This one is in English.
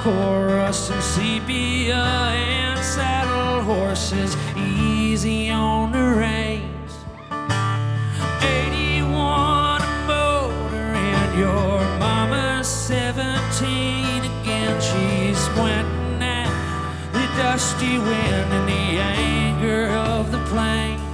chorus and sepia and saddle horses, easy on the reins. 81 motor and your mama's 17 again. She's pointing at the dusty wind and the anger of the plains.